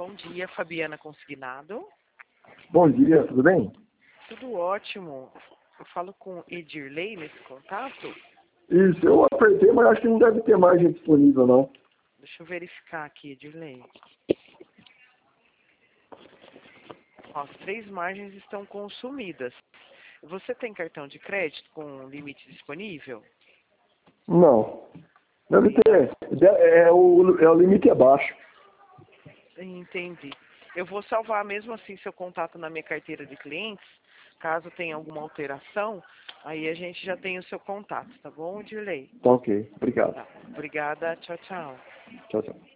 Bom dia, Fabiana Consignado. Bom dia, tudo bem? Tudo ótimo. Eu falo com Edirley nesse contato? Isso, eu apertei, mas acho que não deve ter margem disponível, não. Deixa eu verificar aqui, Edirley. As 3 margens estão consumidas. Você tem cartão de crédito com limite disponível? Não. Deve ter. O limite é baixo. Entendi. Eu vou salvar mesmo assim seu contato na minha carteira de clientes. Caso tenha alguma alteração, aí a gente já tem o seu contato, tá bom, Edirley? Tá ok. Obrigado. Tá. Obrigada. Tchau, tchau. Tchau, tchau.